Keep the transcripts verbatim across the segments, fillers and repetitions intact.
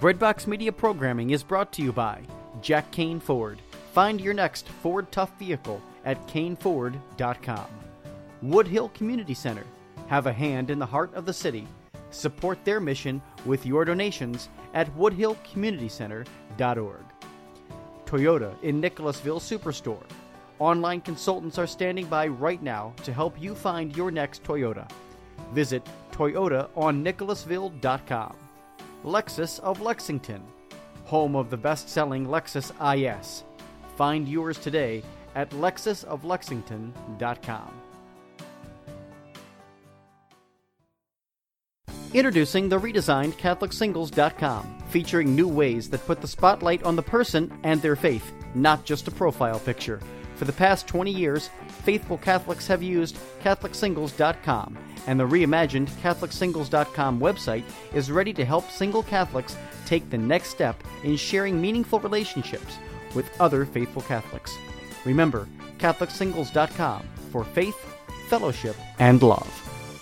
Breadbox Media Programming is brought to you by Jack Kane Ford. Find your next Ford Tough vehicle at kane ford dot com. Woodhill Community Center. Have a hand in the heart of the city. Support their mission with your donations at woodhill community center dot org. Toyota in Nicholasville Superstore. Online consultants are standing by right now to help you find your next Toyota. Visit toyota on nicholasville dot com. Lexus of Lexington, home of the best-selling Lexus I S. Find yours today at lexus of lexington dot com. Introducing the redesigned catholic singles dot com, featuring new ways that put the spotlight on the person and their faith, not just a profile picture. For the past twenty years, faithful Catholics have used catholic singles dot com, and the reimagined catholic singles dot com website is ready to help single Catholics take the next step in sharing meaningful relationships with other faithful Catholics. Remember, catholic singles dot com for faith, fellowship, and love.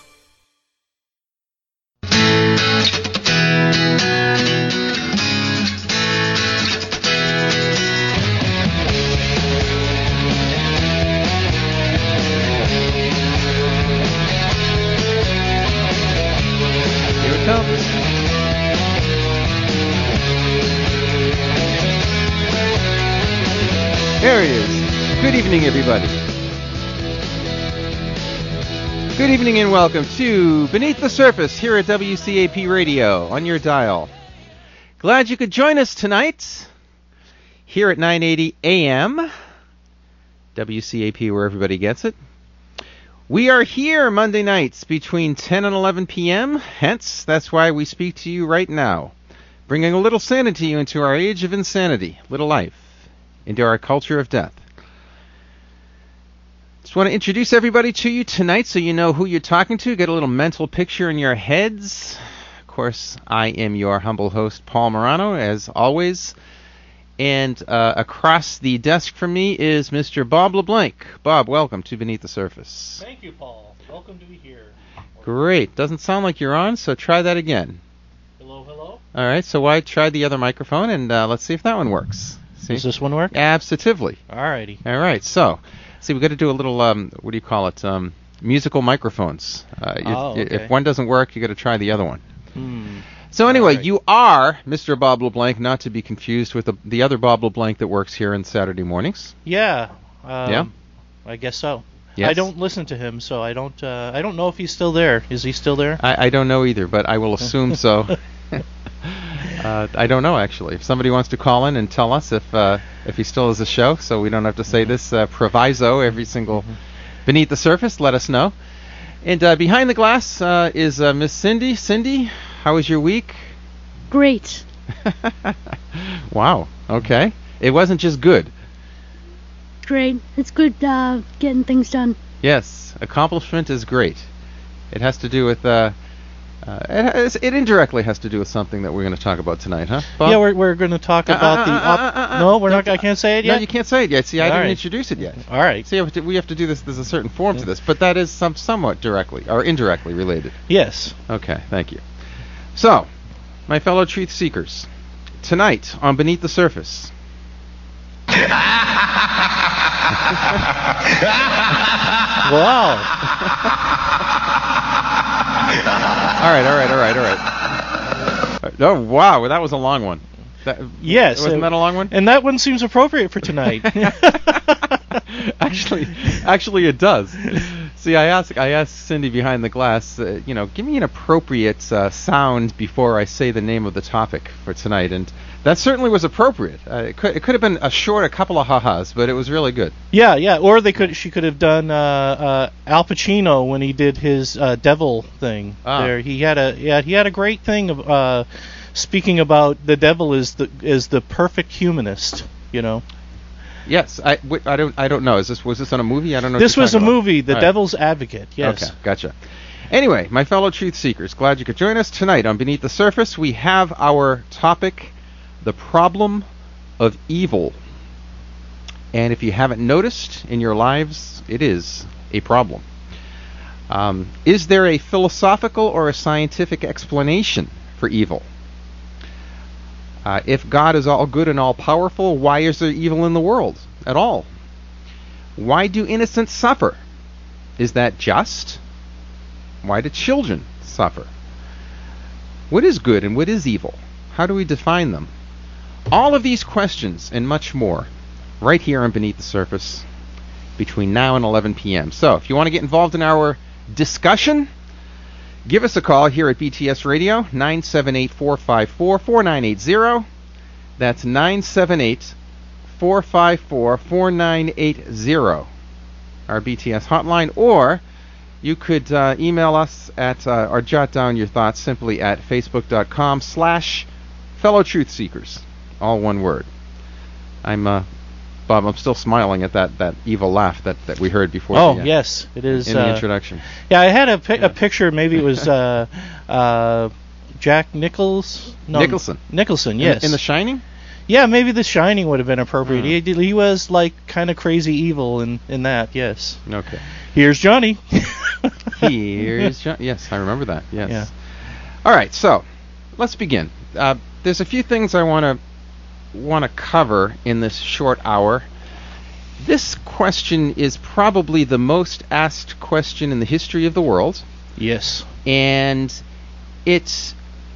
There it is. Good evening, everybody. Good evening and welcome to Beneath the Surface here at W C A P Radio on your dial. Glad you could join us tonight here at nine eighty A M. W C A P where everybody gets it. We are here Monday nights between ten and eleven p.m. Hence, that's why we speak to you right now, bringing a little sanity into our age of insanity, little life, into our culture of death. Just want to introduce everybody to you tonight so you know who you're talking to, get a little mental picture in your heads. Of course, I am your humble host, Paul Morano, as always. And uh, across the desk from me is Mister Bob LeBlanc. Bob, welcome to Beneath the Surface. Thank you, Paul. Welcome to be here. Great. Doesn't sound like you're on, so try that again. Hello, hello. All right, so I tried the other microphone, and uh, let's see if that one works. See? Does this one work? Absolutely. Alrighty. All right, so, see, we've got to do a little, um, what do you call it, um, musical microphones. Uh, you, oh, okay. If one doesn't work, you got to try the other one. Hmm. So anyway, right. You are Mister Bob LeBlanc, not to be confused with the, the other Bob LeBlanc that works here on Saturday mornings. Yeah. Um, yeah? I guess so. Yes? I don't listen to him, so I don't uh, I don't know if he's still there. Is he still there? I, I don't know either, but I will assume so. uh, I don't know, actually. If somebody wants to call in and tell us if uh, if he still has a show, so we don't have to say this uh, proviso every single Beneath the Surface, let us know. And uh, behind the glass uh, is uh, Miss Cindy. Cindy, how was your week? Great. Wow, okay. It wasn't just good. Great. It's good uh, getting things done. Yes, accomplishment is great. It has to do with, uh, uh, it, has, it indirectly has to do with something that we're going to talk about tonight, huh, Bob? Yeah, we're we're going to talk Uh, about uh, the. uh, Op- uh, uh, uh, no, we're not. don't- I can't say it yet. No, you can't say it yet. See, I All didn't right. introduce it yet. All right. See, we have to, we have to do this. There's a certain form to this, but that is some somewhat directly or indirectly related. Yes. Okay, thank you. So, my fellow truth seekers, tonight on Beneath the Surface. Wow. all right, all right, all right, all right. Oh wow, well, that was a long one. That, Yes. wasn't uh, that a long one? And that one seems appropriate for tonight. actually, actually, it does. See, I asked, I asked Cindy behind the glass, uh, you know, give me an appropriate uh, sound before I say the name of the topic for tonight, and that certainly was appropriate. Uh, it could, it could have been a short, a couple of ha-has, but it was really good. Yeah, yeah. Or they could, she could have done uh, uh, Al Pacino when he did his uh, devil thing. Ah. There, he had a, yeah, he had a great thing of uh, speaking about the devil is the is the perfect humanist. You know. Yes, I, w- I don't, I don't know. Is this was this on a movie? I don't know. This what was a you're talking about. movie, The All right. Devil's Advocate. Yes. Okay, gotcha. Anyway, my fellow truth seekers, glad you could join us tonight on Beneath the Surface. We have our topic, the problem of evil. And if you haven't noticed in your lives, it is a problem. Um, is there a philosophical or a scientific explanation for evil? Uh, if God is all good and all powerful, why is there evil in the world at all? Why do innocents suffer? Is that just? Why do children suffer? What is good and what is evil? How do we define them? All of these questions and much more right here on Beneath the Surface between now and eleven p.m. So if you want to get involved in our discussion, give us a call here at B T S Radio, nine seven eight, four five four, four nine eight zero. That's nine seven eight, four five four, four nine eight zero, our B T S hotline. Or you could uh, email us at, uh, or jot down your thoughts simply at facebook.com slash fellow truth seekers. All one word. I'm, uh, Bob, I'm still smiling at that, that evil laugh that, that we heard before. Oh, the, uh, yes, it is. In uh, the introduction. Yeah, I had a, pi- Yeah. a picture, maybe it was uh, uh, Jack Nichols? No, Nicholson. Nicholson, In- yes. In, The Shining? Yeah, maybe The Shining would have been appropriate. Hmm. He, did- he was, like, kind of crazy evil in, in that, yes. Okay. Here's Johnny. Here's John. Yes, I remember that. Yes. Yeah. All right, so let's begin. Uh, there's a few things I want to want to cover in this short hour. This question is probably the most asked question in the history of the world, Yes. and it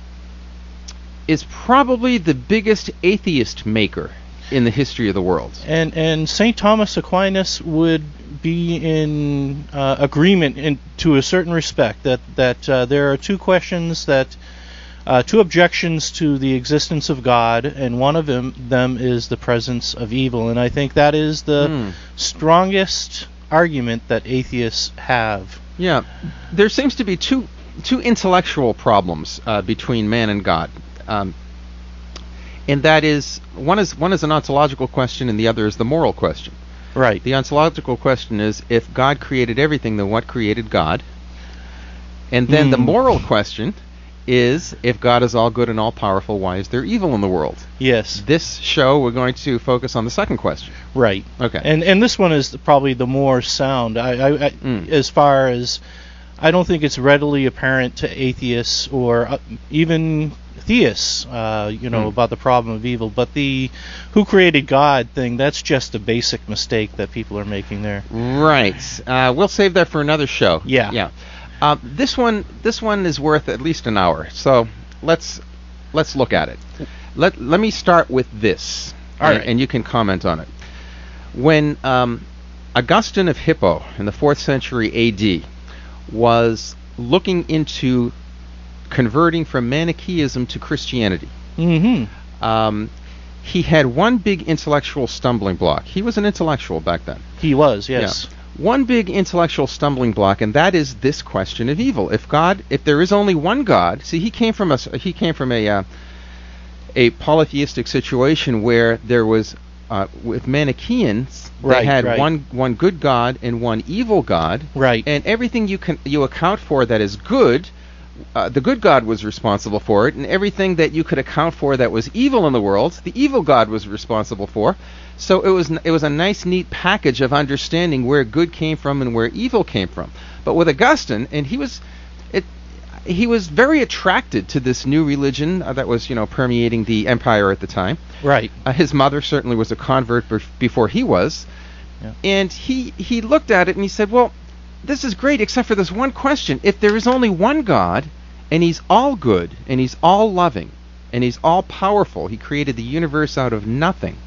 is probably the biggest atheist maker in the history of the world. And and Saint Thomas Aquinas would be in uh, agreement in to a certain respect that that uh, there are two questions that uh, two objections to the existence of God, and one of them them is the presence of evil. And I think that is the Hmm. strongest argument that atheists have. Yeah, there seems to be two two intellectual problems uh, between man and God, um, and that is one is one is an ontological question, and the other is the moral question. Right. The ontological question is, if God created everything, then what created God? And then the Hmm. moral question is, if God is all good and all powerful, why is there evil in the world? Yes. This show, we're going to focus on the second question. Right. Okay. And and this one is probably the more sound. I, I, I Mm. as far as I don't think it's readily apparent to atheists or uh, even theists, uh, you know, Mm. about the problem of evil. But the who created God thing, that's just a basic mistake that people are making there. Right. Uh, we'll save that for another show. Yeah. Yeah. Uh, this one, this one is worth at least an hour. So let's let's look at it. Let Let me start with this, All and, right. and you can comment on it. When um, Augustine of Hippo in the fourth century A D was looking into converting from Manichaeism to Christianity, Mm-hmm. um, he had one big intellectual stumbling block. He was an intellectual back then. He was, yes. Yeah. One big intellectual stumbling block, and that is this question of evil. If God, if there is only one God, see, he came from a s- he came from a uh, a polytheistic situation where there was uh, with Manichaeans, they Right, had right. one one good God and one evil God, Right. and everything you can you account for that is good, uh, the good God was responsible for it, and everything that you could account for that was evil in the world, the evil God was responsible for. So it was n- it was a nice, neat package of understanding where good came from and where evil came from. But with Augustine, and he was it he was very attracted to this new religion uh, that was you know permeating the empire at the time. Right. Uh, his mother certainly was a convert bef- before he was, Yeah. and he he looked at it and he said, "Well, this is great, except for this one question: if there is only one God, and He's all good, and He's all loving, and He's all powerful, He created the universe out of nothing.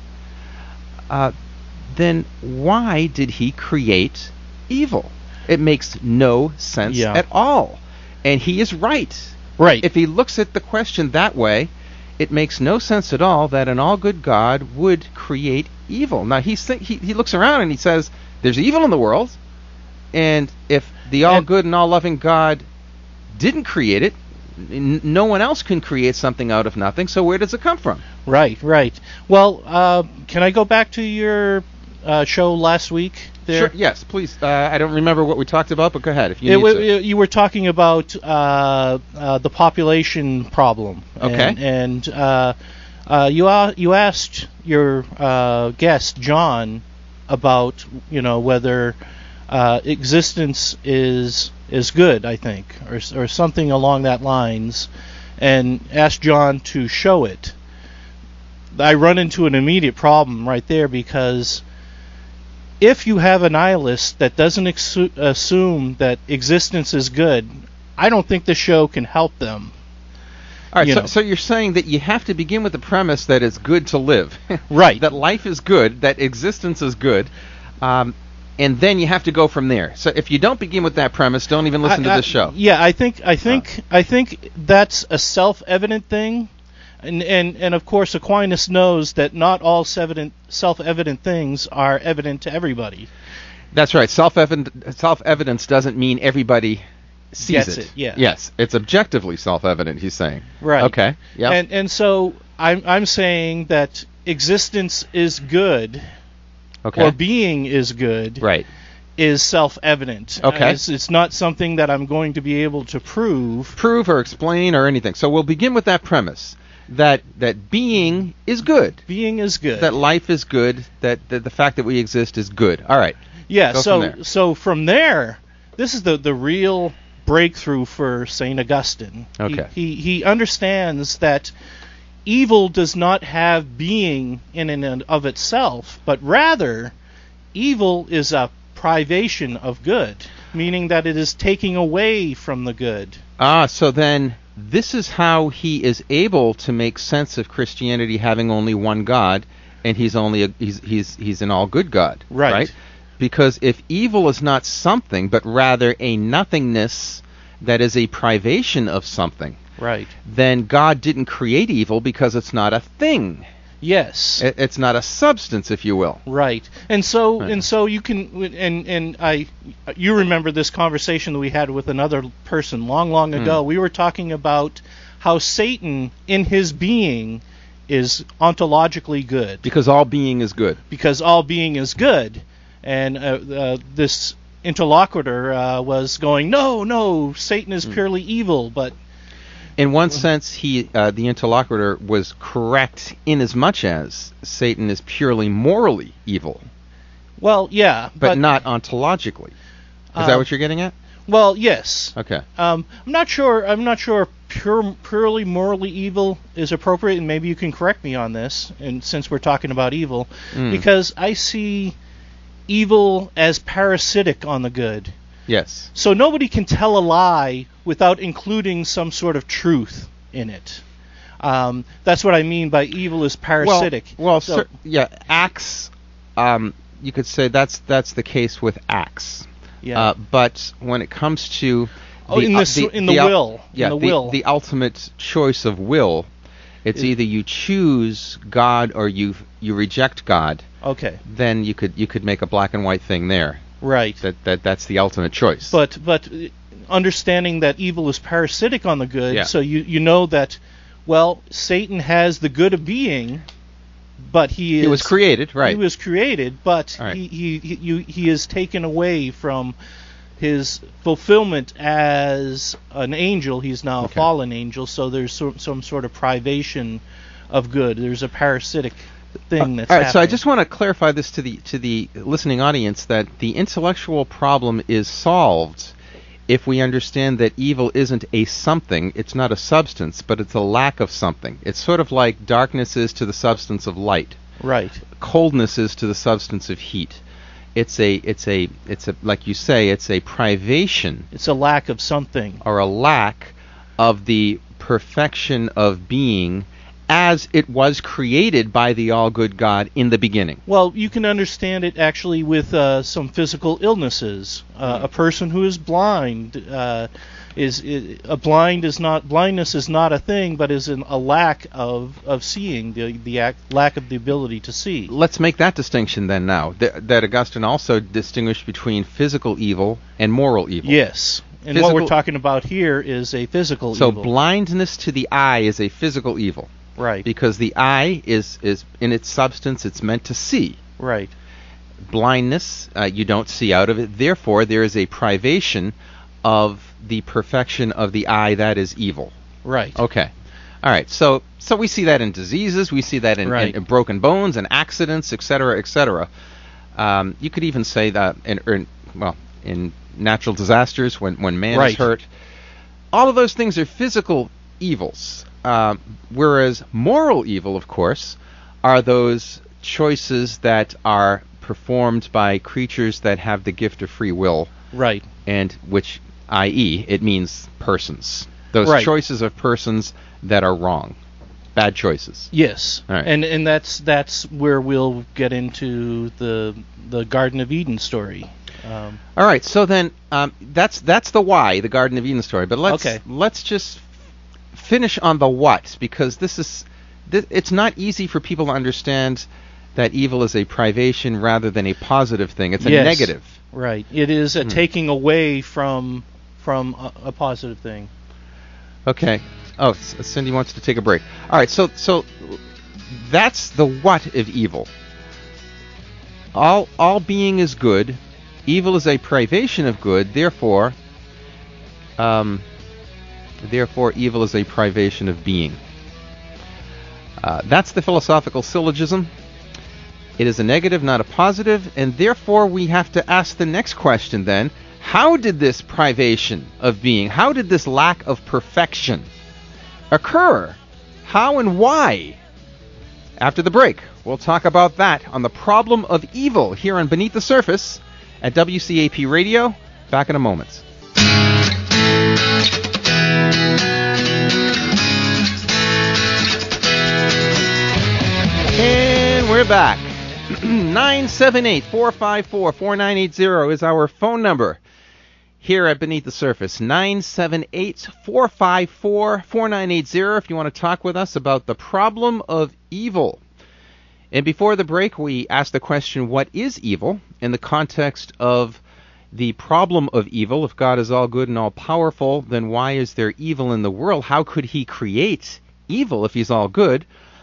Uh, then why did He create evil? It makes no sense Yeah. at all." And he is right. Right. If he looks at the question that way, it makes no sense at all that an all-good God would create evil. Now, he's th- he, he looks around and he says, there's evil in the world, and if the all-good and all-loving God didn't create it, n- no one else can create something out of nothing, so where does it come from? Right, right. Well, uh, can I go back to your uh, show last week there? Sure, yes, please. Uh, I don't remember what we talked about, but go ahead if you It need w- to. you were talking about uh, uh, the population problem. Okay. And, and uh, uh, you a- you asked your uh, guest John about you know whether uh, existence is is good, I think, or s- or something along that lines, and asked John to show it. I run into an immediate problem right there, because if you have a nihilist that doesn't exu- assume that existence is good, I don't think the show can help them. All right, You so, know. so you're saying that you have to begin with the premise that it's good to live. Right. That life is good, that existence is good, um, and then you have to go from there. So if you don't begin with that premise, don't even listen I- to I- this show. Yeah, I think I think I think that's a self-evident thing, and and and of course Aquinas knows that not all self-evident self-evident things are evident to everybody. That's right. Self-evident, self-evidence doesn't mean everybody sees Gets it. it, yeah. Yes, it's objectively self-evident, he's saying. Right. Okay. Yeah. And and so I'm I'm saying that existence is good, okay. or being is good, Right. is self-evident. Okay. Uh, it's, it's not something that I'm going to be able to prove. Prove or explain or anything. So we'll begin with that premise that that being is good. Being is good. That life is good, that, that the fact that we exist is good. All right. Yeah, Go so from there. so from there, this is the, the real breakthrough for Saint Augustine. He- Okay. He, he understands that evil does not have being in and of itself, but rather evil is a privation of good, meaning that it is taking away from the good. Ah, so then this is how he is able to make sense of Christianity having only one God, and he's only a, he's he's he's an all good God, Right. Because if evil is not something, but rather a nothingness that is a privation of something, Right. then God didn't create evil because it's not a thing. Yes. It, it's not a substance, if you will. Right, and so Right. and so you can and and I, you remember this conversation that we had with another person long, long ago. We were talking about how Satan, in his being, is ontologically good Because all being is good. because all being is good, and uh, uh, this interlocutor uh, was going, no, no, Satan is purely evil, but In one sense, he, uh, the interlocutor, was correct in as much as Satan is purely morally evil, well, yeah, but, not ontologically. Is that Um, what you're getting at? well, yes. Okay. Um, I'm not sure. I'm not sure. Pure, purely morally evil is appropriate, and maybe you can correct me on this. And since we're talking about evil, Mm. because I see evil as parasitic on the good. Yes. So nobody can tell a lie without including some sort of truth in it. Um, that's what I mean by evil is parasitic. Well, well So- cer- yeah, acts. Um, you could say that's that's the case with acts. yeah. Uh, but when it comes to Oh, in the uh, s- in the ul- will. In yeah, the will. the ultimate choice of will, it's Is- either you choose God or you you reject God. okay. Then you could you could make a black and white thing there. Right. That that that's the ultimate choice. But but uh, understanding that evil is parasitic on the good, Yeah. so you you know that, well, Satan has the good of being, but he is he was created, right? He was created, but All right. he he he, you, he is taken away from his fulfillment as an angel. He's now a Okay. fallen angel, so there's so, some sort of privation of good. There's a parasitic thing that's Uh, All right, so I happening. just want to clarify this to the to the listening audience that the intellectual problem is solved if we understand that evil isn't a something, it's not a substance, but it's a lack of something. It's sort of like darkness is to the substance of light, right. coldness is to the substance of heat. It's a it's a it's a like you say, it's a privation It's a lack of something. or a lack of the perfection of being as it was created by the all-good God in the beginning. Well, you can understand it actually with uh, some physical illnesses. Uh, a person who is blind uh, is, is a blind is not blindness is not a thing, but is an, a lack of, of seeing, the the act, lack of the ability to see. Let's make that distinction then now, th- that Augustine also distinguished between physical evil and moral evil. Yes, and what we're Physical- talking about here is a physical So evil. blindness to the eye is a physical evil, right, because the eye is, is in its substance, it's meant to see. right, Blindness, uh, you don't see out of it, therefore there is a privation of the perfection of the eye that is evil. right. Okay. All right. So so we see that in diseases. We see that in, Right. in, in broken bones and accidents, et cetera, et cetera. Um, you could even say that in, or in well in natural disasters when when man Right. is hurt. All of those things are physical evils. Um, whereas moral evil, of course, are those choices that are performed by creatures that have the gift of free will, Right. and which, that is, it means persons. Those Right. choices of persons that are wrong, bad choices. Yes. All right. And and that's that's where we'll get into the the Garden of Eden story. Um, All right, so then um, that's that's the why, the Garden of Eden story. But let's Okay. let's just finish on the what, because this is th- it's not easy for people to understand that evil is a privation rather than a positive thing. It's a Yes. negative. right. It is a Mhm. taking away from from a, a positive thing. Okay. Oh, C- Cindy wants to take a break. All right, so so that's the what of evil. All all being is good. Evil is a privation of good. Therefore, um, therefore, evil is a privation of being. Uh, that's the philosophical syllogism. It is a negative, not a positive, and therefore we have to ask the next question then: how did this privation of being, how did this lack of perfection occur? How and why? After the break, we'll talk about that on the problem of evil here on Beneath the Surface at W C A P Radio. Back in a moment. And we're back. nine seven eight, four five four, four nine eight zero is our phone number here at Beneath the Surface. nine seven eight, four five four, four nine eight zero if you want to talk with us about the problem of evil. And before the break, we asked the question, what is evil? In the context of the problem of evil. If God is all good and all powerful, then why is there evil in the world? How could he create evil if he's all good?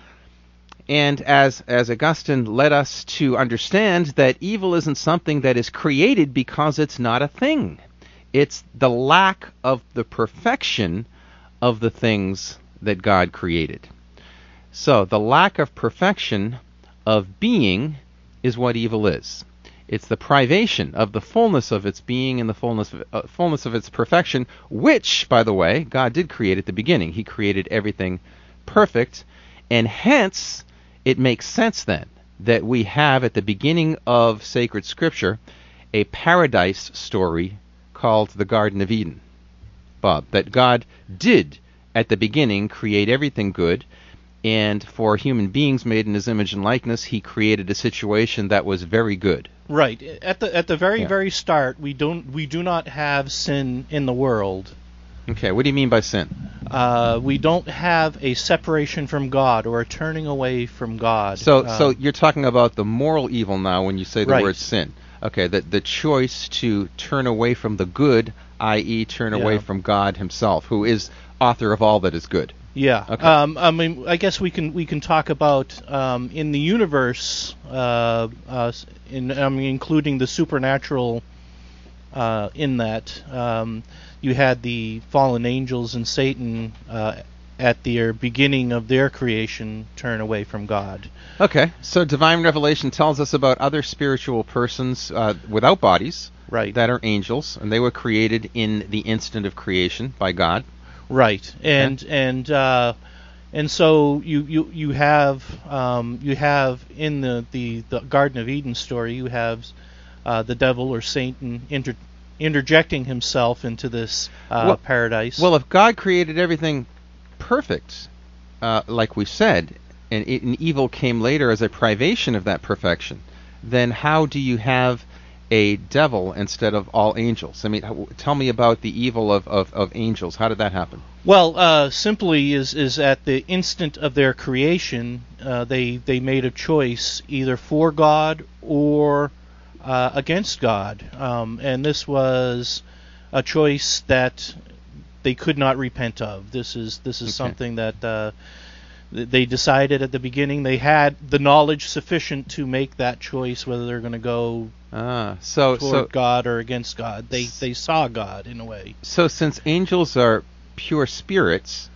And as as Augustine led us to understand that evil isn't something that is created because it's not a thing. It's the lack of the perfection of the things that God created. So the lack of perfection of being is what evil is. It's the privation of the fullness of its being and the fullness of, uh, fullness of its perfection, which, by the way, God did create at the beginning. He created everything perfect, and hence it makes sense then that we have at the beginning of sacred scripture a paradise story called the Garden of Eden. Bob, that God did at the beginning create everything good, and for human beings made in his image and likeness, he created a situation that was very good. Right. At the at the very Yeah. very start, we don't we do not have sin in the world. Okay, what do you mean by sin? Uh, we don't have a separation from God or a turning away from God. So, Uh, so you're talking about the moral evil now when you say the Right. word sin. Okay, the the choice to turn away from the good, that is, turn away Yeah. from God Himself, who is author of all that is good. Yeah. Okay. Um, I mean, I guess we can we can talk about um, in the universe, uh, uh, in I mean, including the supernatural. Uh, in that, um, you had the fallen angels and Satan uh, at their beginning of their creation turn away from God. Okay, so divine revelation tells us about other spiritual persons uh, without bodies, Right. that are angels, and they were created in the instant of creation by God. Right, and and uh, and so you you you have um, you have in the, the, the Garden of Eden story, you have uh, the devil or Satan inter- interjecting himself into this uh, Well- paradise. Well, if God created everything perfect, uh, like we said, and, it, and evil came later as a privation of that perfection, then how do you have a devil instead of all angels? I mean, h- tell me about the evil of, of, of angels. How did that happen? Well, uh, simply is is at the instant of their creation, uh, they they made a choice either for God or uh, against God, um, and this was a choice that they could not repent of. This is this is Okay. something that uh, th- they decided at the beginning. They had the knowledge sufficient to make that choice whether they're going to go Ah, so toward so God or against God. They they saw God in a way. so since angels are pure spirits,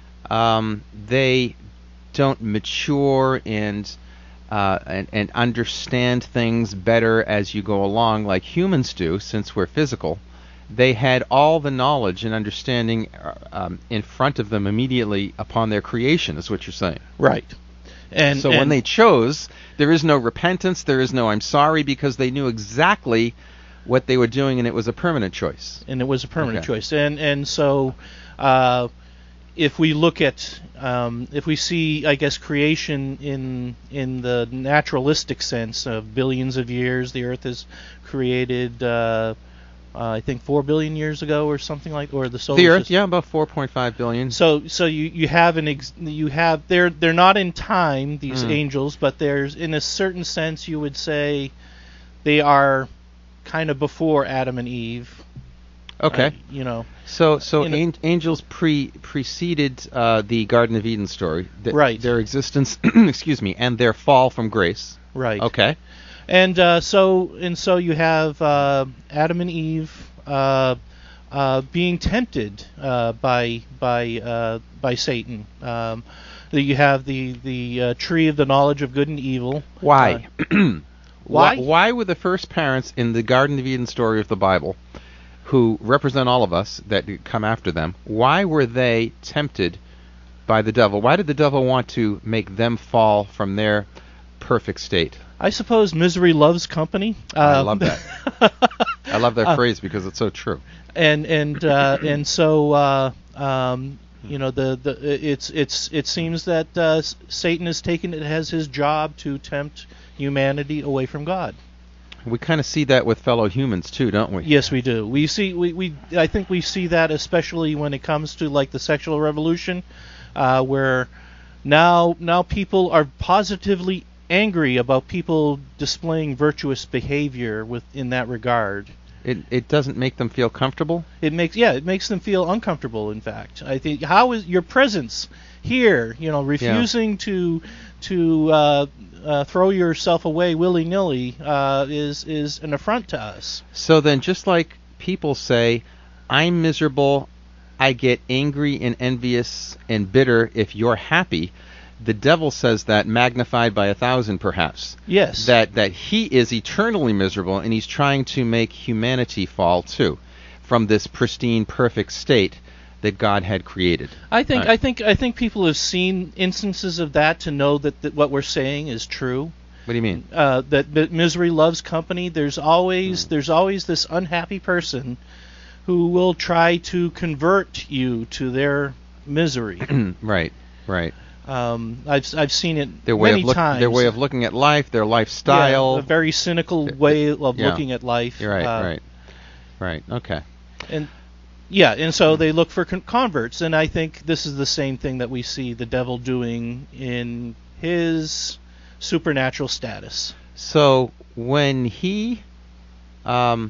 um, they don't mature and uh, and and understand things better as you go along like humans do, since we're physical. They had all the knowledge and understanding uh, um, in front of them immediately upon their creation, is what you're saying. Right. And so and when they chose, there is no repentance, there is no I'm sorry, because they knew exactly what they were doing, and it was a permanent choice. and it was a permanent Okay. choice. And and so, uh, if we look at, um, if we see, I guess, creation in in the naturalistic sense of billions of years, the Earth is created. Uh, uh, I think four billion years ago, or something like, or the solar The Earth, system. yeah, about four point five billion. So so you, you have an ex- you have they're they're not in time, these Mm. angels, but there's, in a certain sense, you would say they are kind of before Adam and Eve. Okay. Uh, you know. So, so in a- an- angels pre preceded uh, the Garden of Eden story, th- Right. Their existence, excuse me, and their fall from grace. Right. Okay. And uh, so and so you have uh, Adam and Eve uh, uh, being tempted uh, by by uh, by Satan. Um, you have the the uh, tree of the knowledge of good and evil. Why? Uh, why? why? Why were the first parents in the Garden of Eden story of the Bible, who represent all of us that come after them, why were they tempted by the devil? Why did the devil want to make them fall from their perfect state? I suppose misery loves company. I Uh, love that. I love that Uh, phrase because it's so true. and and uh, and so uh, um, you know the, the it's it's it seems that uh, S- Satan has taken it as his job to tempt humanity away from God. We kind of see that with fellow humans too, don't we? Yes, we do. We see we, we I think we see that especially when it comes to like the sexual revolution, uh, where now now people are positively angry about people displaying virtuous behavior with in that regard. It it doesn't make them feel comfortable. It makes yeah, it makes them feel uncomfortable. In fact, I think how is your presence here? You know, refusing to to uh, uh, throw yourself away willy nilly uh, is is an affront to us. So then, just like people say, I'm miserable, I get angry and envious and bitter if you're happy, the devil says that magnified by a thousand, perhaps. Yes. That that he is eternally miserable, and he's trying to make humanity fall too, from this pristine, perfect state that God had created. I think Right. I think I think people have seen instances of that to know that, that what we're saying is true. What do you mean? Uh, that, that misery loves company. There's always there's always this unhappy person who will try to convert you to their misery. Right, right. Um, I've I've seen it Their way many of look, times. their way of looking at life, their Yeah, lifestyle. a very cynical way of Yeah. looking at life. You're right, Uh, right, right. Okay. And yeah, and so they look for con- converts, and I think this is the same thing that we see the devil doing in his supernatural status. So when he um,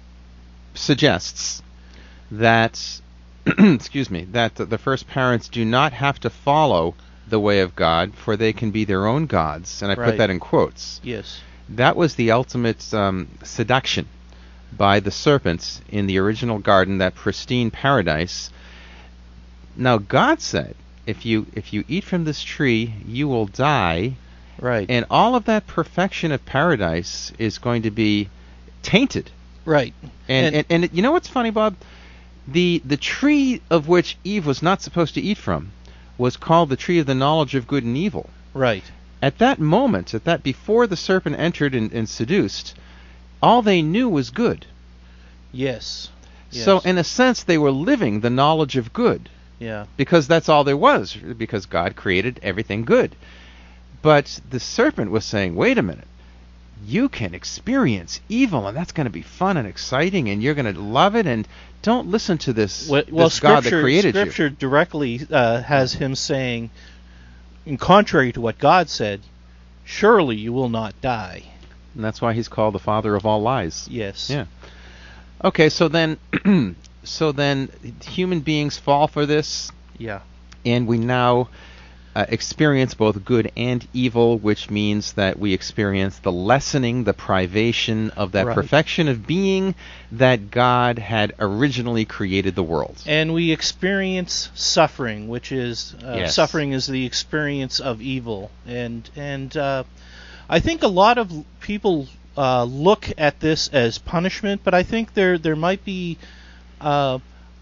suggests that, excuse me, that the first parents do not have to follow the way of God, for they can be their own gods, and I Right. put that in quotes. Yes. That was the ultimate um, seduction by the serpents in the original garden, that pristine paradise. Now God said, if you if you eat from this tree, you will die, Right. and all of that perfection of paradise is going to be tainted. right. And And- and, and, it- you know what's funny, Bob? The the tree of which Eve was not supposed to eat from was called the tree of the knowledge of good and evil. Right. At that moment, at that before the serpent entered and, and seduced, all they knew was good. Yes. So Yes. in a sense, they were living the knowledge of good, Yeah. because that's all there was, because God created everything good. But the serpent was saying, wait a minute, you can experience evil, and that's going to be fun and exciting, and you're going to love it, and don't listen to this, Well, well this God that scripture created scripture directly uh, has him saying, in contrary to what God said, surely you will not die. you. And that's why he's called the father of all lies. Yes. Yeah. Okay, so then, so then human beings fall for this, Yeah. and we now uh, experience both good and evil, which means that we experience the lessening, the privation of that Right. perfection of being that God had originally created the world. And we experience suffering, which is uh, Yes. suffering is the experience of evil, and and uh, I think a lot of people uh, look at this as punishment, but I think there there might be uh,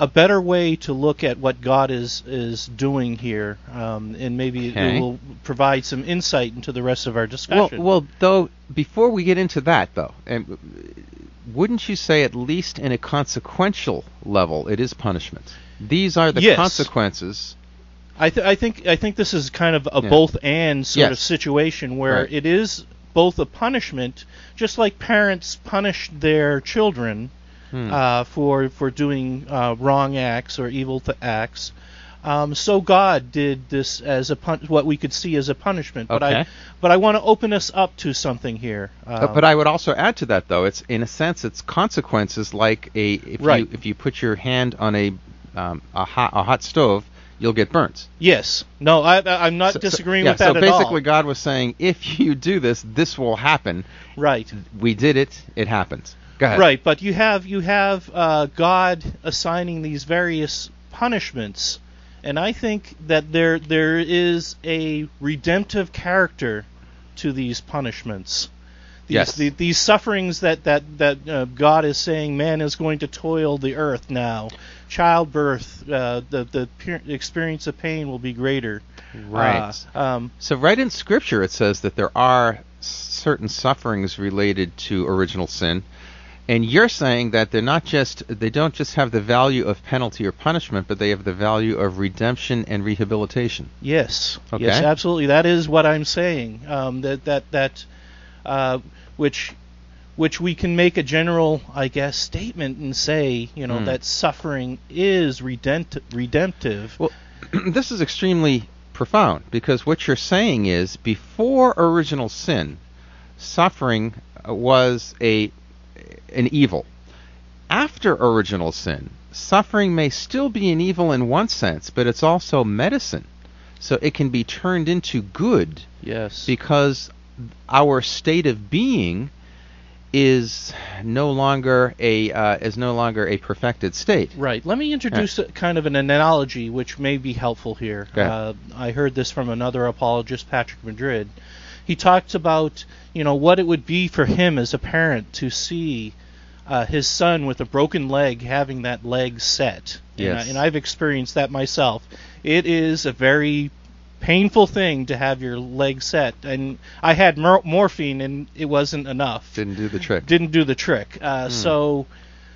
a better way to look at what God is is doing here, um, and maybe Okay. it will provide some insight into the rest of our Well, discussion. well, though, before we get into that, though, and wouldn't you say at least in a consequential level, it is punishment? These are the Yes. consequences. I, th- I think I think this is kind of a Yeah. both and sort of Yes. situation where Right. it is both a punishment, just like parents punish their children Hmm. uh, for for doing uh, wrong acts or evil th- acts. Um, so God did this as a pun- what we could see as a punishment. But I Okay. but I want to open us up to something here. Uh, but I would also add to that, though, it's in a sense, it's consequences like a if Right. you if you put your hand on a um, a hot a hot stove, you'll get burnt. Yes. No, I, I- I'm not So- so- disagreeing yeah, with that so at all. basically, God was saying, if you do this, this will happen. Right. We did it. It happened. Go ahead. Right, but you have you have uh, God assigning these various punishments, and I think that there there is a redemptive character to these punishments. These, Yes. the, these sufferings that that that uh, God is saying, man is going to toil the earth now. Childbirth, uh, the the pe- experience of pain will be greater. Right. Uh, um, So right in Scripture it says that there are certain sufferings related to original sin, and you're saying that they're not just they don't just have the value of penalty or punishment, but they have the value of redemption and rehabilitation. Yes. Okay. Yes, absolutely. That is what I'm saying. Um, that that that uh, which which we can make a general, I guess, statement and say, you know, Hmm. that suffering is redempt- redemptive. Well, this is extremely profound because what you're saying is before original sin, suffering uh, was a an evil. After original sin, suffering may still be an evil in one sense, but it's also medicine. So it can be turned into good Yes. because our state of being is no longer a uh, is no longer a perfected state. Right. Let me introduce a, kind of an analogy which may be helpful here. Go ahead. Uh, I heard this from another apologist, Patrick Madrid. He talks about, you know, what it would be for him as a parent to see uh, his son with a broken leg having that leg set. And, Yes. I, and I've experienced that myself. It is a very painful thing to have your leg set. And I had mor- morphine and it wasn't enough. Didn't do the trick. Didn't do the trick. Uh, So,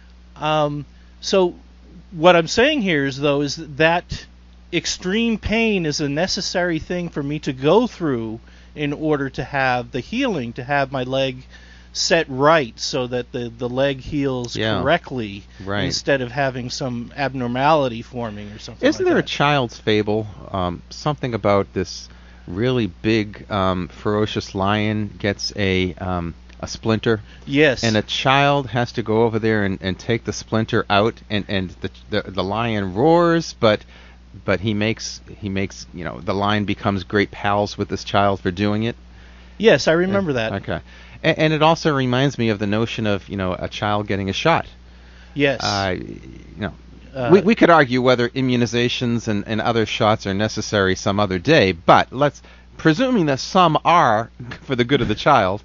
um, so what I'm saying here is though is that extreme pain is a necessary thing for me to go through in order to have the healing, to have my leg set right so that the, the leg heals Yeah. correctly Right. instead of having some abnormality forming or something Isn't like there a that. child's fable? Um, something about this really big, um, ferocious lion gets a um, a splinter, Yes. and a child has to go over there and, and take the splinter out, and and the, the the lion roars, but but he makes he makes you know the lion becomes great pals with this child for doing it. yes, I remember that. Okay, and, and it also reminds me of the notion of you know a child getting a shot. Yes. Uh, you know, Uh, we, we could argue whether immunizations and, and other shots are necessary some other day, but let's presuming that some are for the good of the child.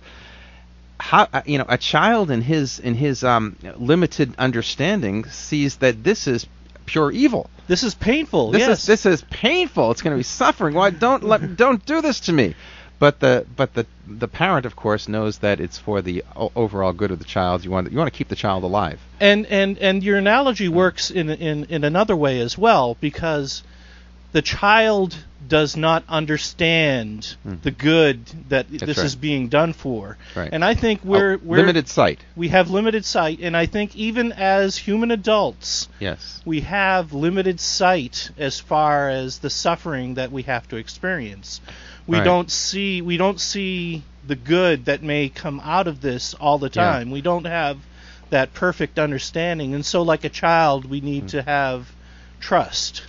How uh, you know a child in his in his um, limited understanding sees that this is pure evil. this is painful. This yes. is this is painful. It's going to be suffering. Why don't let don't do this to me? But the but the the parent, of course, knows that it's for the o- overall good of the child. You want you want to keep the child alive. And and and your analogy works in in in another way as well, because the child does not understand the good that this right. is being done for. Right. And I think we're Oh, we're limited sight. we have limited sight, and I think even as human adults, Yes. we have limited sight as far as the suffering that we have to experience. We Right. don't see we don't see the good that may come out of this all the Yeah. time. We don't have that perfect understanding, and so like a child, we need Hmm. to have trust.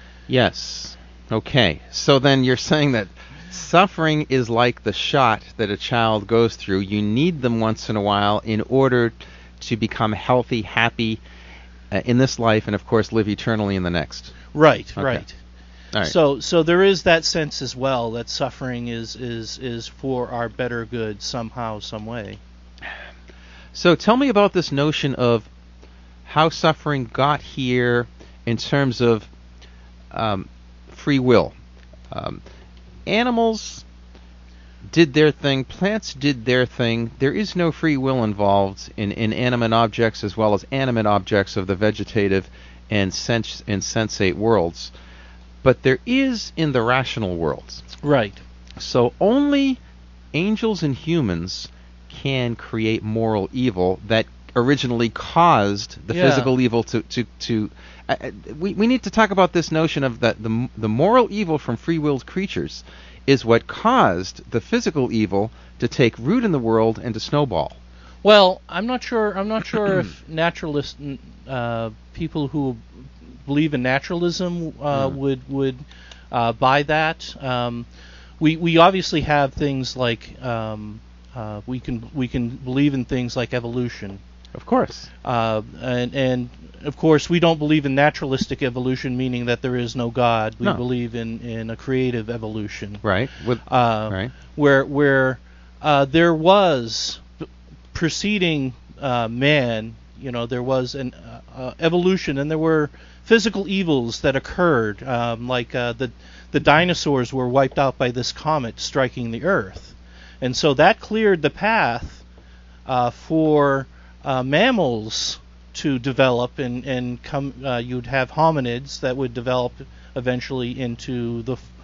Yes. Okay. So then you're saying that suffering is like the shot that a child goes through. You need them once in a while in order to become healthy, happy uh, in this life, and of course live eternally in the next. Right, Okay. right. All right. So so there is that sense as well that suffering is is is for our better good somehow, some way. So tell me about this notion of how suffering got here in terms of um, free will. Um, animals did their thing, plants did their thing. There is no free will involved in inanimate objects as well as animate objects of the vegetative and, sens- and sensate worlds. But there is in the rational worlds. Right. So only angels and humans can create moral evil that originally caused the Yeah. physical evil to to to. Uh, uh, we we need to talk about this notion of that the the moral evil from free-willed creatures is what caused the physical evil to take root in the world and to snowball. Well, I'm not sure. I'm not sure if naturalist uh, people who believe in naturalism uh, Mm. would would uh, buy that. Um, we we obviously have things like um, uh, we can we can believe in things like evolution, Of course. uh, and and of course we don't believe in naturalistic evolution, meaning that there is no God. We No. believe in, in a creative evolution. Right. With Uh, right. where where uh, there was p- preceding uh, man, you know, there was an uh, uh, evolution, and there were physical evils that occurred, um, like uh, the the dinosaurs were wiped out by this comet striking the Earth, and so that cleared the path uh, for uh, mammals to develop, and and come. Uh, you'd have hominids that would develop eventually into the f-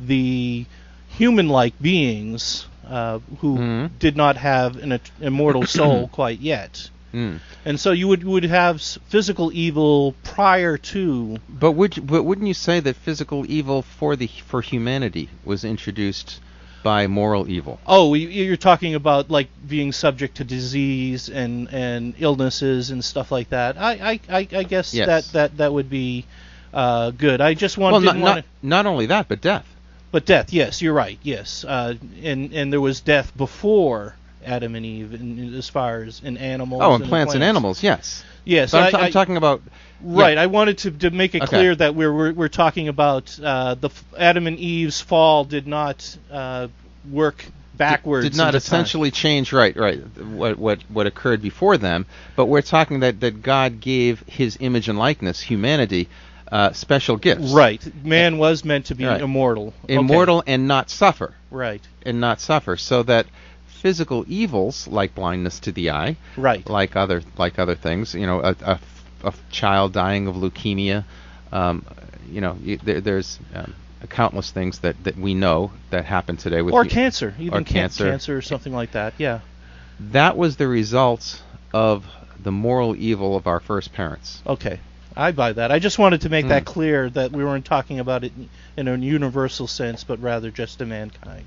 the human-like beings uh, who Mhm. did not have an et- immortal soul quite yet. Mm. And so you would would have s- physical evil prior to. But would you, but wouldn't you say that physical evil for the for humanity was introduced by moral evil? Oh, you- you're talking about like being subject to disease and, and illnesses and stuff like that. I I, I, I guess Yes. that, that, that would be uh, good. I just want Well, not didn't want not, not only that, but death. but death. Yes, you're right. Yes, uh, and and there was death before Adam and Eve, in, as far as in animals. Oh, and in plants and animals, yes. Yes, But I'm, I- t- I'm I- talking about Right. yeah. I wanted to, to make it Okay. clear that we're we're, we're talking about uh, the f- Adam and Eve's fall did not uh, work backwards. Did not into time. essentially change right, right. What what what occurred before them, but we're talking that that God gave His image and likeness, humanity, uh, special gifts. Right. Man was meant to be Right. immortal. Okay. Immortal and not suffer, Right. and not suffer, so that physical evils like blindness to the eye, Right. like other like other things, you know, a, a, a child dying of leukemia, um, you know, y- there, there's um, countless things that, that we know that happen today with Or you. cancer, even or can- cancer. cancer or something like that. Yeah. That was the result of the moral evil of our first parents. Okay. I buy that. I just wanted to make that Mm. clear that we weren't talking about it in a universal sense, but rather just to mankind.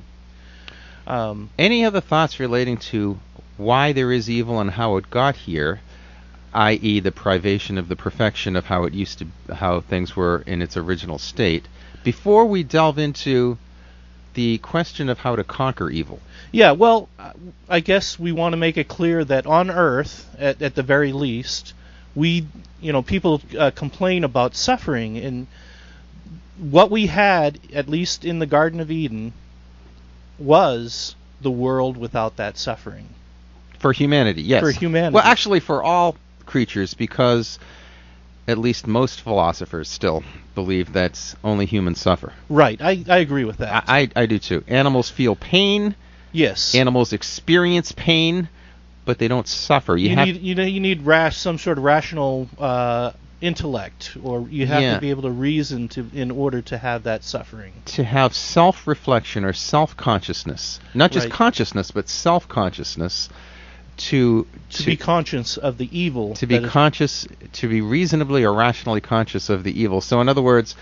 Um, Any other thoughts relating to why there is evil and how it got here, that is the privation of the perfection of how it used to, how things were in its original state, before we delve into the question of how to conquer evil? Yeah, well, uh, I guess we want to make it clear that on Earth, at, at the very least, we, you know, people uh, complain about suffering, and what we had, at least in the Garden of Eden, was the world without that suffering. For humanity, yes. For humanity. Well, actually, for all creatures, because at least most philosophers still believe that only humans suffer. Right, I, I agree with that. I, I, I do too. Animals feel pain. yes. Animals experience pain, but they don't suffer. You, you have need you know you need rash some sort of rational uh, intellect, or you have Yeah. to be able to reason to in order to have that suffering. to have self-reflection or self-consciousness, not just Right. consciousness, but self-consciousness, to To, be conscious of the evil. to be that is- conscious, to be reasonably or rationally conscious of the evil. So, in other words,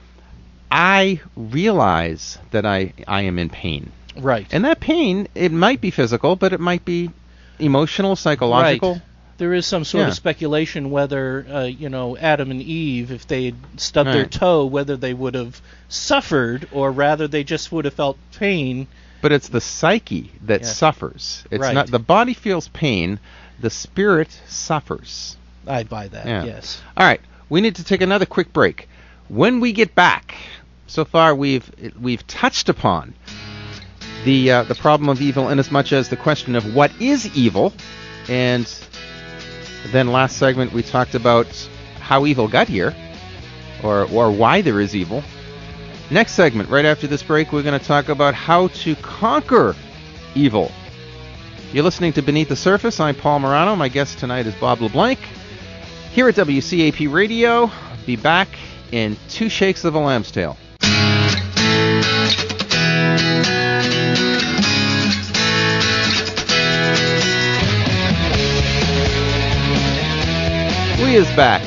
I realize that I I am in pain, right. and that pain, it might be physical, but it might be emotional, psychological. Right. There is some sort Yeah. of speculation whether, uh, you know, Adam and Eve, if they had stubbed their Right. toe, whether they would have suffered, or rather they just would have felt pain. But it's the psyche that Yeah. suffers. It's Right. not the body feels pain, the spirit suffers. I buy that. Yeah. Yes. All right, we need to take another quick break. When we get back, so far we've we've touched upon the uh, the problem of evil, in as much as the question of what is evil, and then last segment we talked about how evil got here. or, or why there is evil. Next segment, right after this break, we're going to talk about how to conquer evil. You're listening to Beneath the Surface. I'm Paul Morano. My guest tonight is Bob LeBlanc. Here at W C A P Radio, I'll be back in two shakes of a lamb's tail. We is back.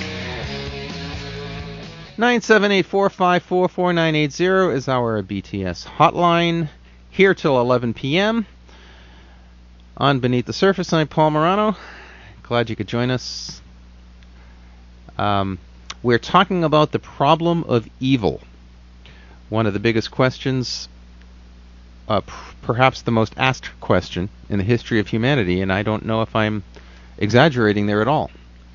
nine seven eight, four five four, four nine eight zero is our B T S hotline. Here till eleven p.m. on Beneath the Surface. I'm Paul Morano. Glad you could join us. Um, we're talking about the problem of evil. One of the biggest questions, uh, p- perhaps the most asked question in the history of humanity, and I don't know if I'm exaggerating there at all.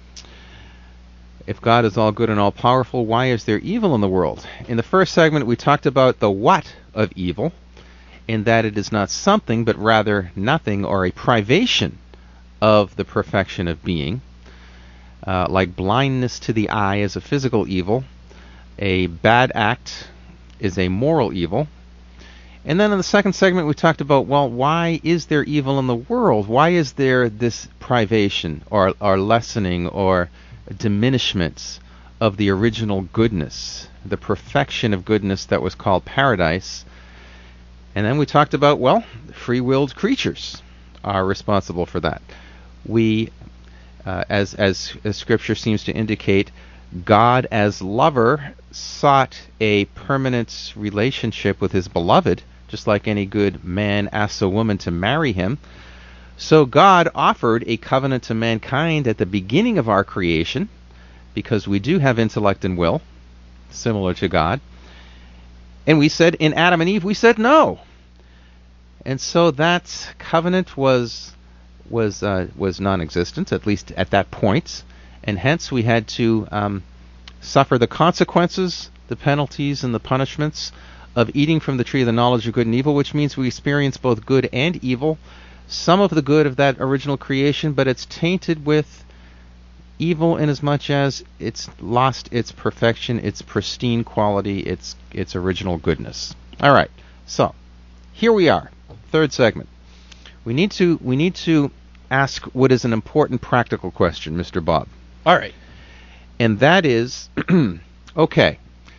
If God is all good and all powerful, why is there evil in the world? In the first segment, we talked about the what of evil, in that it is not something, but rather nothing, or a privation of the perfection of being. Uh, like blindness to the eye is a physical evil, a bad act is a moral evil. And then in the second segment we talked about, well, why is there evil in the world? Why is there this privation or, or lessening or diminishment of the original goodness, the perfection of goodness that was called paradise? And then we talked about, well, free-willed creatures are responsible for that. We Uh, as, as as Scripture seems to indicate, God as lover sought a permanent relationship with his beloved, just like any good man asks a woman to marry him. So God offered a covenant to mankind at the beginning of our creation, because we do have intellect and will, similar to God. And we said, in Adam and Eve, we said no. And so that covenant was was uh, was non-existent, at least at that point, and hence we had to um, suffer the consequences, the penalties, and the punishments of eating from the tree of the knowledge of good and evil, which means we experience both good and evil, some of the good of that original creation, but it's tainted with evil inasmuch as it's lost its perfection, its pristine quality, its its original goodness. All right, so here we are, third segment. We need to we need to ask what is an important practical question, Mister Bob. All right. And that is, okay,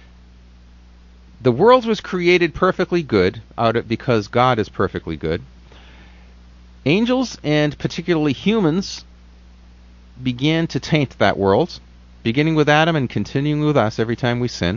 the world was created perfectly good out of because God is perfectly good. Angels and particularly humans began to taint that world, beginning with Adam and continuing with us every time we sin.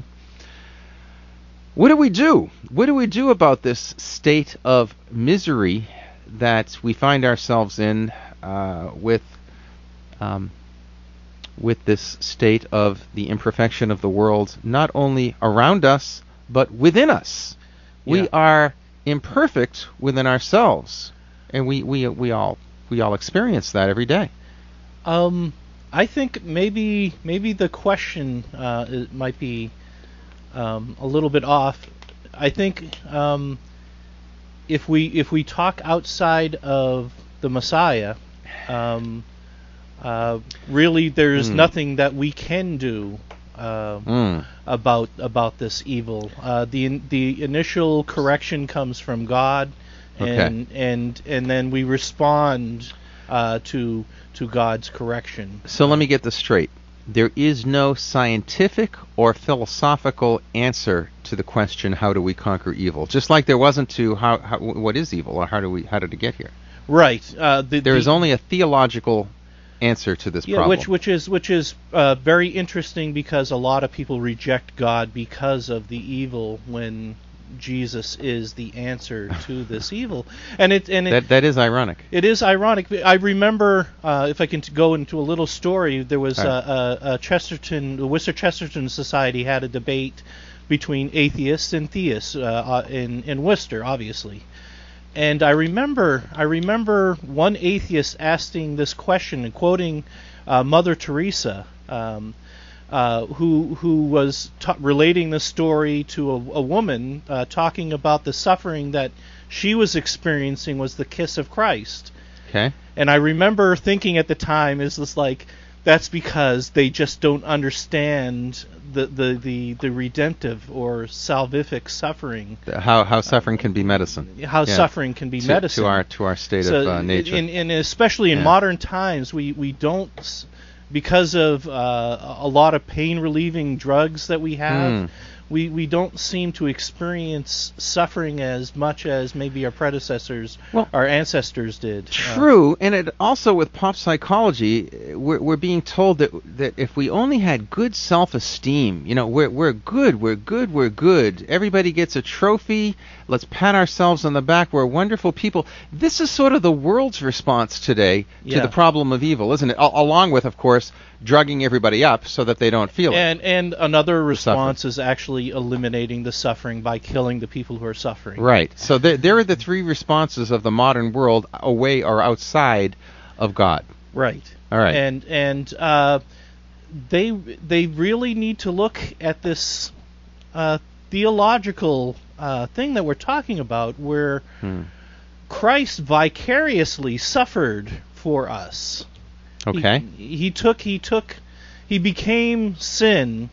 What do we do? What do we do about this state of misery that we find ourselves in uh, with um, with this state of the imperfection of the world, not only around us, but within us? Yeah. We are imperfect within ourselves, and we, we, we all we all experience that every day. Um, I think maybe maybe the question uh, it might be um, a little bit off. I think um, if we if we talk outside of the Messiah, um, uh, really there's mm. nothing that we can do uh, mm. about about this evil. Uh, the the initial correction comes from God, and okay. and and then we respond uh, to to God's correction. So let me get this straight. There is no scientific or philosophical answer to the question, how do we conquer evil? Just like there wasn't to how, how what is evil, or how do we how did it get here? Right. Uh, the, there the, is only a theological answer to this yeah, problem. which which is which is uh, very interesting, because a lot of people reject God because of the evil when Jesus is the answer to this evil, and it and it, that that is ironic. It is ironic. I remember, uh, if I can t- go into a little story, there was right. a, a, a Chesterton, the Worcester Chesterton Society had a debate between atheists and theists uh, in in Worcester, obviously. And I remember, I remember one atheist asking this question and quoting uh, Mother Teresa. Um, Uh, who who was ta- relating the story to a, a woman uh, talking about the suffering that she was experiencing was the kiss of Christ. Okay. And I remember thinking at the time, is this like, that's because they just don't understand the the, the, the redemptive or salvific suffering. How how suffering can be medicine. How Yeah. suffering can be to, medicine. to our to our state So of uh, nature. In, in especially in Yeah. modern times, we we don't, s- because of uh, a lot of pain relieving drugs that we have. Mm. We, we don't seem to experience suffering as much as maybe our predecessors, Well, our ancestors did. Uh, True, and it also with pop psychology, we're, we're being told that that if we only had good self-esteem, you know, we're we're good, we're good, we're good. Everybody gets a trophy. Let's pat ourselves on the back. We're wonderful people. This is sort of the world's response today to Yeah. the problem of evil, isn't it? A- along with, of course, drugging everybody up so that they don't feel it. And and another response suffering. is actually eliminating the suffering by killing the people who are suffering. Right. So there, there are the three responses of the modern world away or outside of God. Right. All right. And and uh, they they really need to look at this uh, theological uh, thing that we're talking about, where Hmm. Christ vicariously suffered for us. Okay. He, he took he took he became sin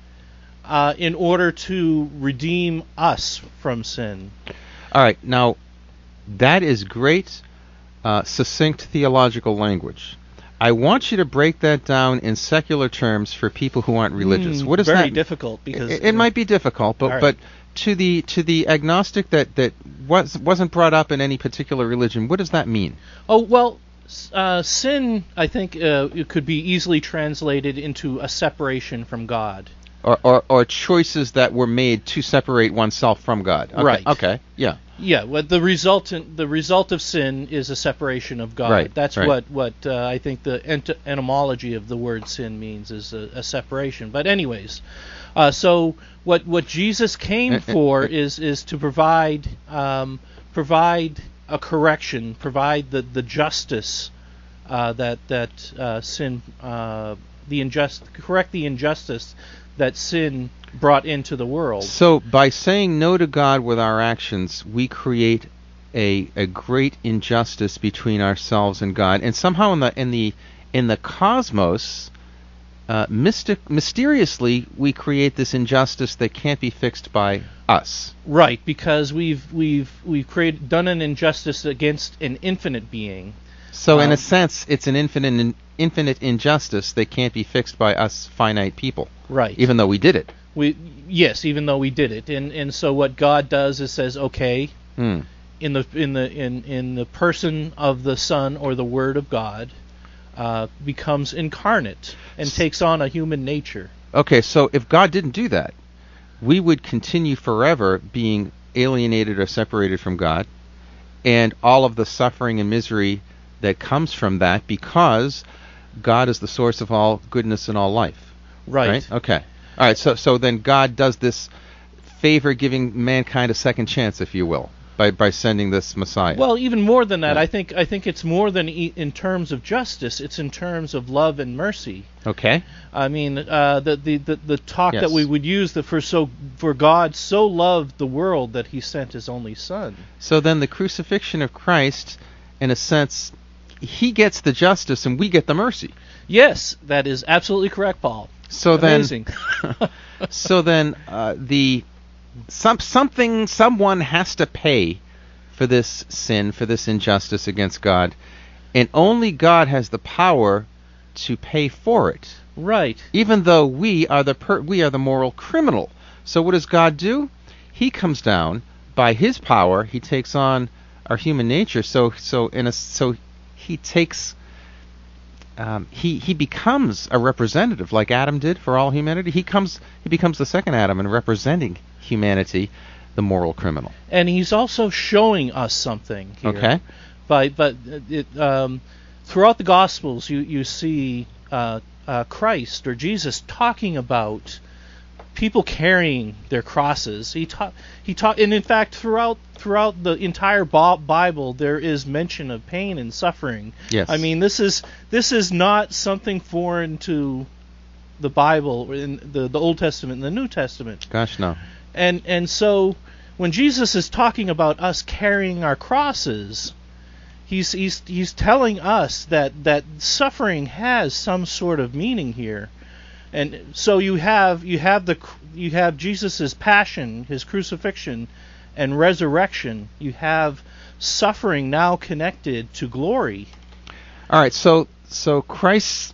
uh, in order to redeem us from sin. All right. Now, that is great, uh, succinct theological language. I want you to break that down in secular terms for people who aren't religious. Mm, What does very that? difficult because It, it might be difficult, but All right. but to the to the agnostic that that was wasn't brought up in any particular religion, what does that mean? Oh well, s- uh, sin I think uh, it could be easily translated into a separation from God. Or, or or choices that were made to separate oneself from God. Okay. Right. Okay. Yeah. Yeah, well, the resultant the result of sin is a separation of God. Right, That's right. what what uh, I think the ent- etymology of the word sin means is a, a separation. But anyways, uh, so what what Jesus came Eh, eh, for eh. is is to provide um, provide a correction, provide the the justice uh, that that uh, sin uh, the injust correct the injustice that sin brought into the world. So by saying no to God with our actions, we create a a great injustice between ourselves and God, and somehow in the in the in the cosmos, uh, mystic mysteriously we create this injustice that can't be fixed by us. Right, because we've we've we've created done an injustice against an infinite being. So in Um, a sense, it's an infinite infinite injustice that can't be fixed by us finite people, Right. even though we did it. we yes, even though we did it, and and so what God does is says, okay, Hmm. in the in the in in the person of the Son or the Word of God, uh, becomes incarnate and takes on a human nature. Okay, so if God didn't do that, we would continue forever being alienated or separated from God, and all of the suffering and misery that comes from that, because God is the source of all goodness and all life. Right. Okay. All right. So so then God does this favor, giving mankind a second chance, if you will, by by sending this Messiah. Well, even more than that, Yeah. I think I think it's more than e- in terms of justice. It's in terms of love and mercy. Okay. I mean, uh, the, the the the talk Yes. that we would use that for so for God so loved the world that He sent His only Son. So then the crucifixion of Christ, in a sense, He gets the justice and we get the mercy. Yes, that is absolutely correct, Paul. So Amazing. then, so then, uh, the some something someone has to pay for this sin, for this injustice against God, and only God has the power to pay for it. Right. Even though we are the per- we are the moral criminal. So what does God do? He comes down by His power. He takes on our human nature. So so in a so He takes. Um, he he becomes a representative like Adam did for all humanity. He comes he becomes the second Adam and representing humanity, the moral criminal. And He's also showing us something here. Okay. By but it, um, throughout the Gospels, you you see uh, uh, Christ or Jesus talking about people carrying their crosses. He taught he taught, and in fact, throughout throughout the entire Bi- Bible, there is mention of pain and suffering. Yes. I mean, this is this is not something foreign to the Bible, or in the the Old Testament and the New Testament. Gosh, no. And and so when Jesus is talking about us carrying our crosses, he's he's he's telling us that that suffering has some sort of meaning here. And so you have you have the you have Jesus' passion, his crucifixion and resurrection. You have suffering now connected to glory. All right, so so Christ's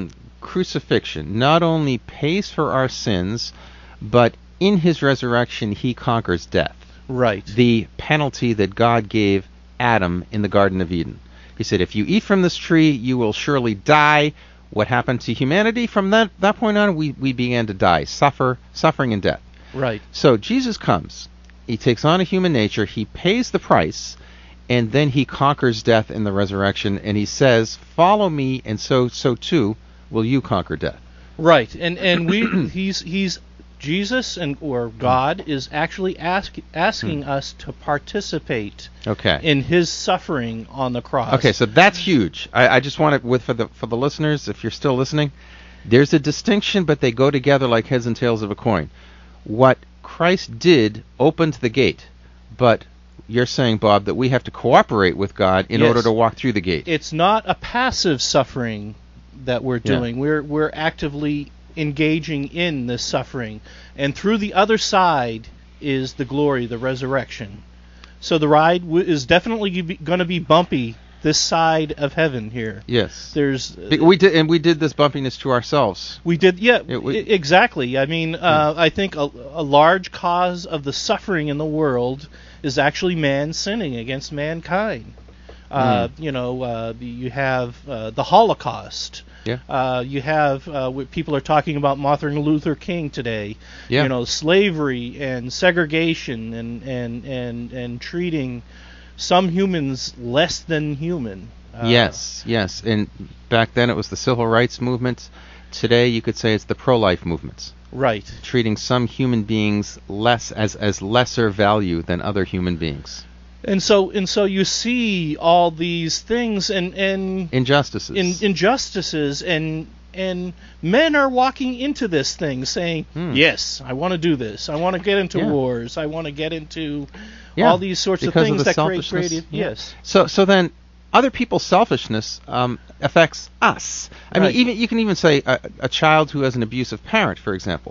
crucifixion not only pays for our sins, but in his resurrection he conquers death. Right. The penalty that God gave Adam in the Garden of Eden. He said, if you eat from this tree, you will surely die. What happened to humanity? From that, that point on, we, we began to die, suffer, suffering and death. Right. So Jesus comes. He takes on a human nature. He pays the price, and then he conquers death in the resurrection. And he says, follow me, and so so too will you conquer death. Right. And and we he's he's Jesus and or God is actually ask, asking hmm. us to participate okay. in his suffering on the cross. Okay, so that's huge. I, I just want to, with for the for the listeners, if you're still listening, there's a distinction, but they go together like heads and tails of a coin. What Christ did opened the gate, but you're saying, Bob, that we have to cooperate with God in Yes. order to walk through the gate. It's not a passive suffering that we're Yeah. doing. We're we're actively engaging in this suffering, and through the other side is the glory, the resurrection. So the ride w- is definitely going to be bumpy this side of heaven here. Yes. There's Be- we did, and we did this bumpiness to ourselves. we did yeah It w- I- exactly. I mean, uh, I think a, a large cause of the suffering in the world is actually man sinning against mankind. Uh, Mm. You know, uh, you have uh, the Holocaust. Yeah. Uh, you have uh, what people are talking about Martin Luther King today. Yeah. You know, slavery and segregation and and and and treating some humans less than human. Uh, Yes, yes. And back then it was the civil rights movement. Today you could say it's the pro-life movement, Right. treating some human beings less as as lesser value than other human beings. And so and so you see all these things and and Injustices. in, injustices and and men are walking into this thing saying, Hmm. yes, I want to do this. I want to get into Yeah. wars. I want to get into Yeah, all these sorts of because of things the that create selfishness. creative. Yeah. Yes. So so then other people's selfishness um, affects us. I Right. mean, even you can even say a, a child who has an abusive parent, for example,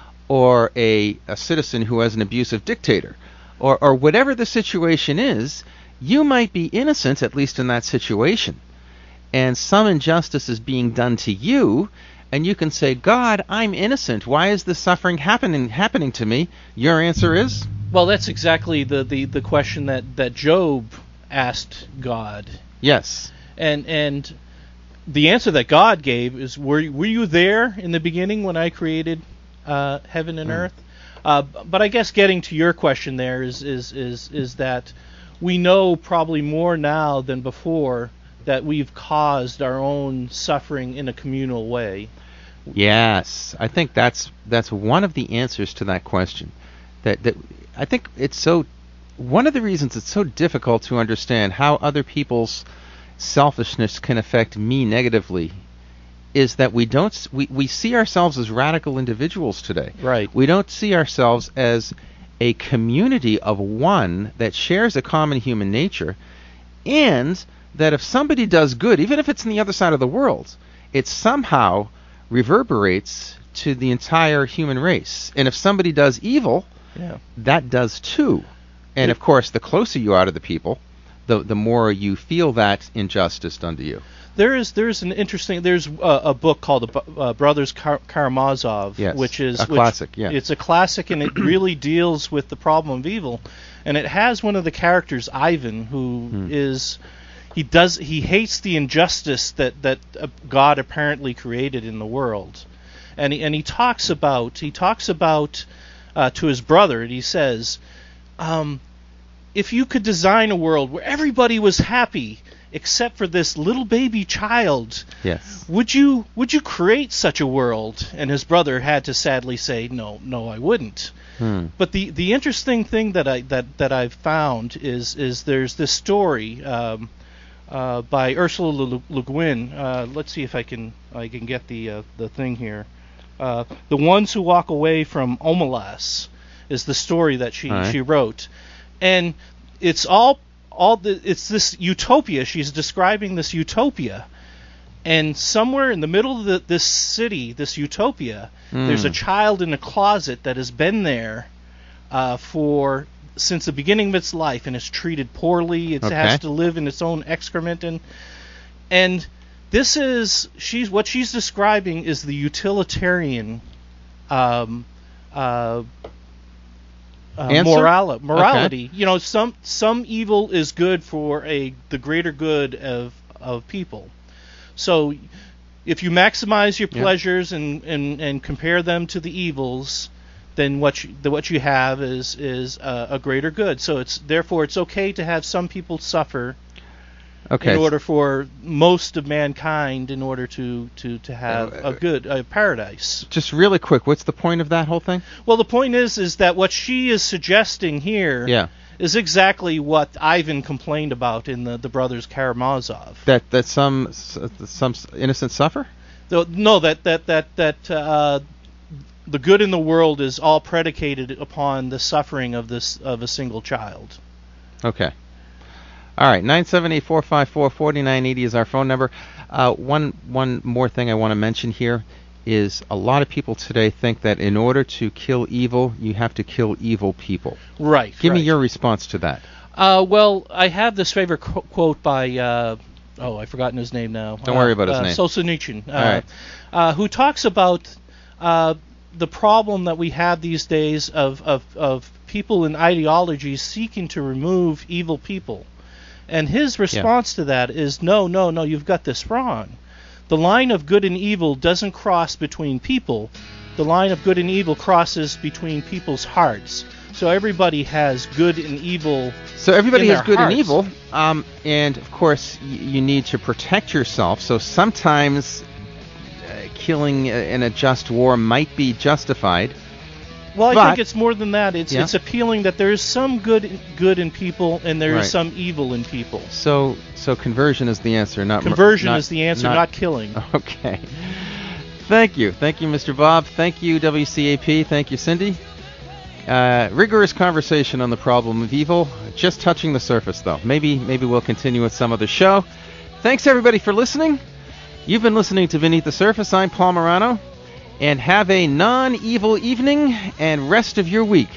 or a, a citizen who has an abusive dictator, or or whatever the situation is. You might be innocent, at least in that situation, and some injustice is being done to you, and you can say, God, I'm innocent. Why is this suffering happening happening to me? Your answer is? Well, that's exactly the, the, the question that, that Job asked God. Yes. And and the answer that God gave is, were you- were you there in the beginning when I created uh, heaven and Mm. earth? Uh, but I guess getting to your question there is is is is that we know probably more now than before that we've caused our own suffering in a communal way. Yes, I think that's that's one of the answers to that question. That that I think it's so one of the reasons it's so difficult to understand how other people's selfishness can affect me negatively is that we don't s- we, we see ourselves as radical individuals today. Right. We don't see ourselves as a community of one that shares a common human nature, and that if somebody does good, even if it's in the other side of the world, it somehow reverberates to the entire human race. And if somebody does evil, Yeah. that does too. And of course, the closer you are to the people, the the more you feel that injustice done to you. There is there's an interesting there's a, a book called uh, Brothers Kar- Karamazov, Yes, which is a which- classic, yeah. It's a classic, and it really deals with the problem of evil, and it has one of the characters, Ivan, who Hmm. is he does he hates the injustice that that uh, God apparently created in the world, and he, and he talks about he talks about uh, to his brother, and he says, um, if you could design a world where everybody was happy except for this little baby child, Yes. would you would you create such a world? And his brother had to sadly say, no, no, I wouldn't. Hmm. But the, the interesting thing that I that, that I've found is is there's this story um, uh, by Ursula Le, Le Guin. Uh, let's see if I can I can get the uh, the thing here. Uh, the Ones Who Walk Away from Omelas is the story that she All right. she wrote, and it's all all the it's this utopia. She's describing this utopia, and somewhere in the middle of the, this city, this utopia, Mm. there's a child in a closet that has been there uh, for since the beginning of its life, and is treated poorly. It Okay. has to live in its own excrement, and and this is she's what she's describing is the utilitarian um, uh, uh, Answer? morali- morality. You know, some some evil is good for a the greater good of of people. So if you maximize your Yeah. pleasures and, and, and compare them to the evils, then what you, the, what you have is is uh, a greater good. So it's therefore it's okay to have some people suffer Okay. in order for most of mankind in order to, to, to have Uh, a good a paradise. Just really quick, what's the point of that whole thing? Well, the point is is that what she is suggesting here Yeah. is exactly what Ivan complained about in the, the Brothers Karamazov. That that some s- some innocents suffer? Though, no, that that that that uh, the good in the world is all predicated upon the suffering of this of a single child. Okay. All right, nine seven eight, four five four, four nine eight zero is our phone number. Uh, one one more thing I want to mention here is a lot of people today think that in order to kill evil, you have to kill evil people. Right. Give me right. your response to that. Uh, well, I have this favorite qu- quote by uh, oh, I've forgotten his name now. Don't uh, worry about his uh, name. Solzhenitsyn, uh, All right. uh, who talks about uh, the problem that we have these days of, of of people and ideologies seeking to remove evil people. And his response to that is, no, no, no, you've got this wrong. The line of good and evil doesn't cross between people. The line of good and evil crosses between people's hearts. So everybody has good and evil. So everybody in has their good and hearts. evil, um, and of course y- you need to protect yourself. So sometimes uh, killing uh, in a just war might be justified. Well, I But- think it's more than that. It's Yeah. it's appealing that there is some good good in people and there is Right. some evil in people. So so conversion is the answer, not mur- Conversion not- is the answer, not, killing. Okay. Thank you. Thank you, Mister Bob. Thank you, W C A P. Thank you, Cindy. Uh, rigorous conversation on the problem of evil. Just touching the surface, though. Maybe maybe we'll continue with some other show. Thanks, everybody, for listening. You've been listening to Beneath the Surface. I'm Paul Morano. And have a non-evil evening and rest of your week.